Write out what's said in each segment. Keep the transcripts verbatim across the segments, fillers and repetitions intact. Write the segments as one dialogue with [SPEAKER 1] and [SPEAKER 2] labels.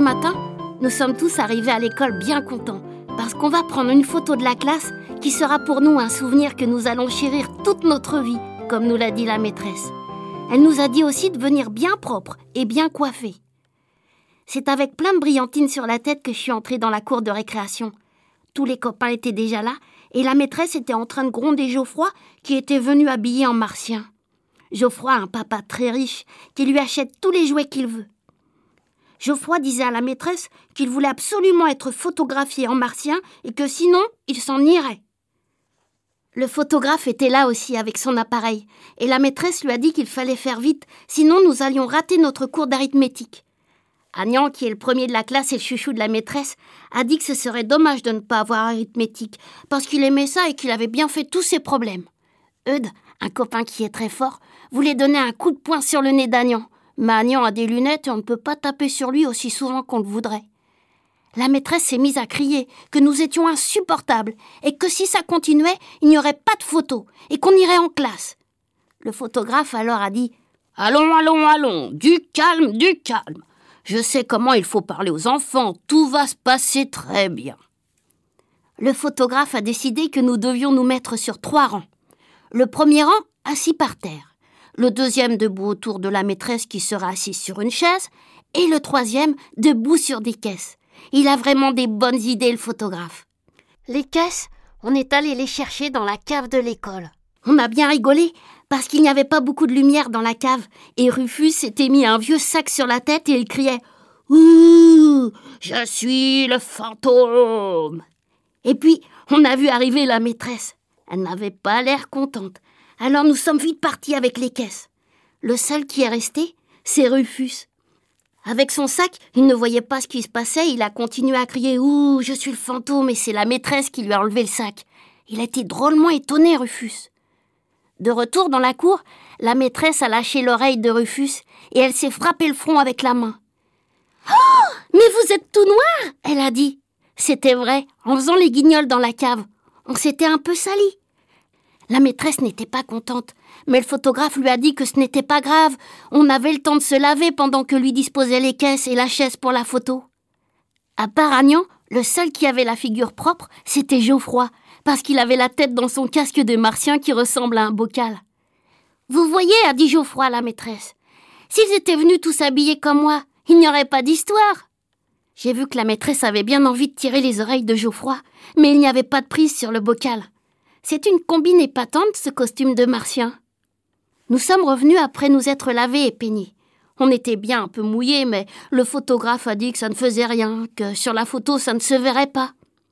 [SPEAKER 1] matin, nous sommes tous arrivés à l'école bien contents, parce qu'on va prendre une photo de la classe qui sera pour nous un souvenir que nous allons chérir toute notre vie, comme nous l'a dit la maîtresse. Elle nous a dit aussi de venir bien propre et bien coiffé. C'est avec plein de brillantines sur la tête que je suis entrée dans la cour de récréation. Tous les copains étaient déjà là et la maîtresse était en train de gronder Geoffroy qui était venu habillé en martien. Geoffroy a un papa très riche qui lui achète tous les jouets qu'il veut. Geoffroy disait à la maîtresse qu'il voulait absolument être photographié en martien et que sinon, il s'en irait. Le photographe était là aussi avec son appareil et la maîtresse lui a dit qu'il fallait faire vite, sinon nous allions rater notre cours d'arithmétique. Agnan, qui est le premier de la classe et le chouchou de la maîtresse, a dit que ce serait dommage de ne pas avoir arithmétique parce qu'il aimait ça et qu'il avait bien fait tous ses problèmes. Eudes, un copain qui est très fort, voulait donner un coup de poing sur le nez d'Agnan. Mais Agnan a des lunettes et on ne peut pas taper sur lui aussi souvent qu'on le voudrait. La maîtresse s'est mise à crier que nous étions insupportables et que si ça continuait, il n'y aurait pas de photo et qu'on irait en classe. Le photographe alors a dit « Allons, allons, allons, du calme, du calme. Je sais comment il faut parler aux enfants, tout va se passer très bien. » Le photographe a décidé que nous devions nous mettre sur trois rangs. Le premier rang, assis par terre. Le deuxième debout autour de la maîtresse qui sera assise sur une chaise. Et le troisième, debout sur des caisses. Il a vraiment des bonnes idées, le photographe. Les caisses, on est allé les chercher dans la cave de l'école. On a bien rigolé parce qu'il n'y avait pas beaucoup de lumière dans la cave. Et Rufus s'était mis un vieux sac sur la tête et il criait « Ouh, je suis le fantôme !» Et puis, on a vu arriver la maîtresse. Elle n'avait pas l'air contente. Alors nous sommes vite partis avec les caisses. Le seul qui est resté, c'est Rufus. Avec son sac, il ne voyait pas ce qui se passait. Il a continué à crier « Ouh, je suis le fantôme !» et c'est la maîtresse qui lui a enlevé le sac. Il a été drôlement étonné, Rufus. De retour dans la cour, la maîtresse a lâché l'oreille de Rufus et elle s'est frappé le front avec la main. « Oh, mais vous êtes tout noir !» elle a dit. C'était vrai, en faisant les guignols dans la cave. On s'était un peu salis. La maîtresse n'était pas contente, mais le photographe lui a dit que ce n'était pas grave. On avait le temps de se laver pendant que lui disposait les caisses et la chaise pour la photo. À part Agnan, le seul qui avait la figure propre, c'était Geoffroy, parce qu'il avait la tête dans son casque de martien qui ressemble à un bocal. « Vous voyez, a dit Geoffroy à la maîtresse, s'ils étaient venus tous habillés comme moi, il n'y aurait pas d'histoire. » J'ai vu que la maîtresse avait bien envie de tirer les oreilles de Geoffroy, mais il n'y avait pas de prise sur le bocal. C'est une combine épatante, ce costume de martien. Nous sommes revenus après nous être lavés et peignés. On était bien un peu mouillés, mais le photographe a dit que ça ne faisait rien, que sur la photo, ça ne se verrait pas.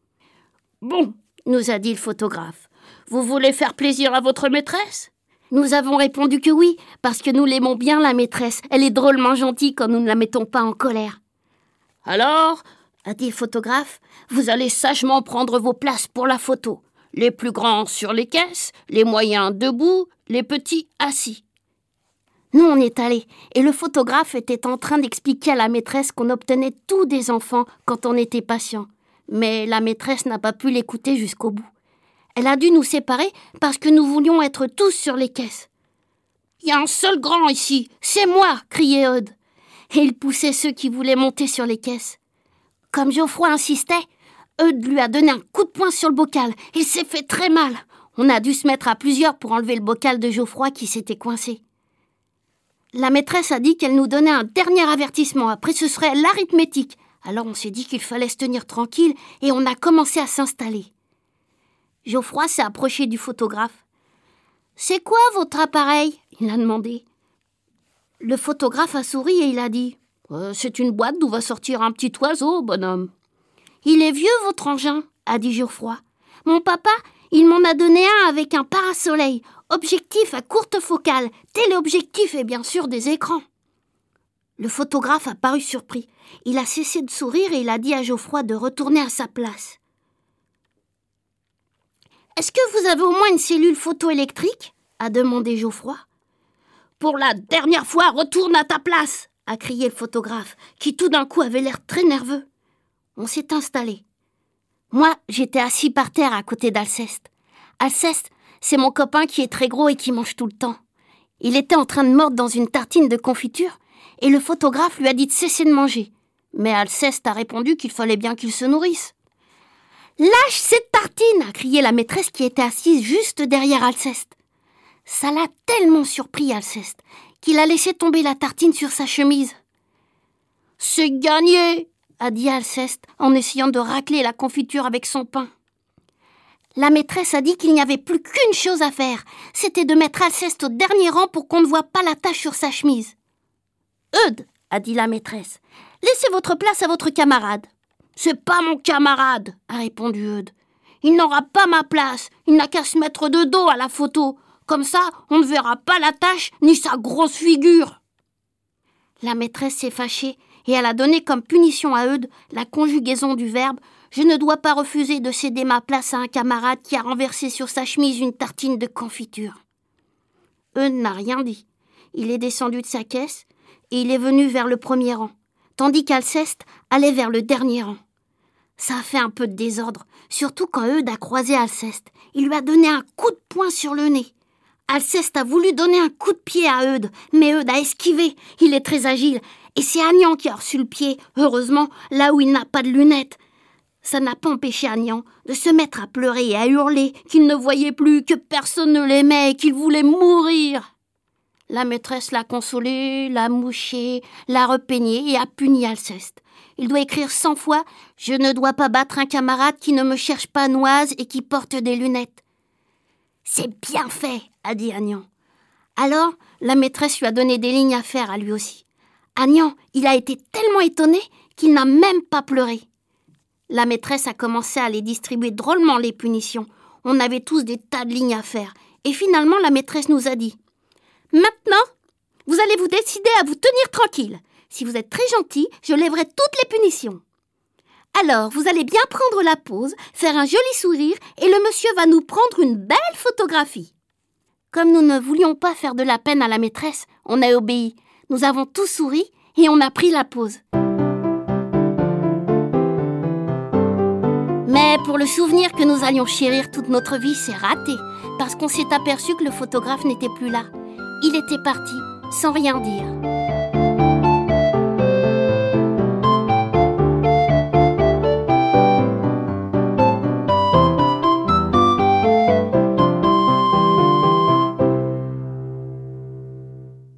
[SPEAKER 1] « Bon, » nous a dit le photographe, « vous voulez faire plaisir à votre maîtresse ?» Nous avons répondu que oui, parce que nous l'aimons bien, la maîtresse. Elle est drôlement gentille quand nous ne la mettons pas en colère. « Alors, » a dit le photographe, « vous allez sagement prendre vos places pour la photo. Les plus grands sur les caisses, les moyens debout, les petits assis. » Nous, on est allés, et le photographe était en train d'expliquer à la maîtresse qu'on obtenait tout des enfants quand on était patient. Mais la maîtresse n'a pas pu l'écouter jusqu'au bout. Elle a dû nous séparer parce que nous voulions être tous sur les caisses. « Il y a un seul grand ici, c'est moi !» criait Eudes. Et il poussait ceux qui voulaient monter sur les caisses. Comme Geoffroy insistait, Eudes lui a donné un coup de poing sur le bocal. Il s'est fait très mal. On a dû se mettre à plusieurs pour enlever le bocal de Geoffroy qui s'était coincé. La maîtresse a dit qu'elle nous donnait un dernier avertissement. Après, ce serait l'arithmétique. Alors on s'est dit qu'il fallait se tenir tranquille et on a commencé à s'installer. Geoffroy s'est approché du photographe. « C'est quoi votre appareil ?» il a demandé. Le photographe a souri et il a dit euh, « C'est une boîte d'où va sortir un petit oiseau, bonhomme. » « Il est vieux, votre engin, » a dit Geoffroy. « Mon papa, il m'en a donné un avec un parasoleil, objectif à courte focale, téléobjectif et bien sûr des écrans. » Le photographe a paru surpris. Il a cessé de sourire et il a dit à Geoffroy de retourner à sa place. « Est-ce que vous avez au moins une cellule photoélectrique ?» a demandé Geoffroy. « Pour la dernière fois, retourne à ta place !» a crié le photographe, qui tout d'un coup avait l'air très nerveux. On s'est installé. Moi, j'étais assis par terre à côté d'Alceste. Alceste, c'est mon copain qui est très gros et qui mange tout le temps. Il était en train de mordre dans une tartine de confiture et le photographe lui a dit de cesser de manger. Mais Alceste a répondu qu'il fallait bien qu'il se nourrisse. « Lâche cette tartine !» a crié la maîtresse qui était assise juste derrière Alceste. Ça l'a tellement surpris, Alceste, qu'il a laissé tomber la tartine sur sa chemise. « C'est gagné !» a dit Alceste en essayant de racler la confiture avec son pain. La maîtresse a dit qu'il n'y avait plus qu'une chose à faire, c'était de mettre Alceste au dernier rang pour qu'on ne voie pas la tache sur sa chemise. « Eudes !» a dit la maîtresse, « laissez votre place à votre camarade. »« C'est pas mon camarade !» a répondu Eudes. « Il n'aura pas ma place, il n'a qu'à se mettre de dos à la photo. Comme ça, on ne verra pas la tache ni sa grosse figure. » La maîtresse s'est fâchée et elle a donné comme punition à Eudes la conjugaison du verbe « Je ne dois pas refuser de céder ma place à un camarade qui a renversé sur sa chemise une tartine de confiture. » Eudes n'a rien dit. Il est descendu de sa caisse et il est venu vers le premier rang, tandis qu'Alceste allait vers le dernier rang. Ça a fait un peu de désordre, surtout quand Eudes a croisé Alceste. Il lui a donné un coup de poing sur le nez. Alceste a voulu donner un coup de pied à Eudes, mais Eudes a esquivé. Il est très agile. Et c'est Agnan qui a reçu le pied, heureusement, là où il n'a pas de lunettes. Ça n'a pas empêché Agnan de se mettre à pleurer et à hurler qu'il ne voyait plus, que personne ne l'aimait et qu'il voulait mourir. La maîtresse l'a consolé, l'a mouché, l'a repeigné et a puni Alceste. Il doit écrire cent fois « Je ne dois pas battre un camarade qui ne me cherche pas noise et qui porte des lunettes. » « C'est bien fait !» a dit Agnan. Alors, la maîtresse lui a donné des lignes à faire à lui aussi. Agnan, il a été tellement étonné qu'il n'a même pas pleuré. La maîtresse a commencé à les distribuer drôlement, les punitions. On avait tous des tas de lignes à faire. Et finalement, la maîtresse nous a dit « Maintenant, vous allez vous décider à vous tenir tranquille. Si vous êtes très gentil, je lèverai toutes les punitions. Alors, vous allez bien prendre la pose, faire un joli sourire et le monsieur va nous prendre une belle photographie. » Comme nous ne voulions pas faire de la peine à la maîtresse, on a obéi. Nous avons tous souri et on a pris la pose. Mais pour le souvenir que nous allions chérir toute notre vie, c'est raté, parce qu'on s'est aperçu que le photographe n'était plus là. Il était parti, sans rien dire.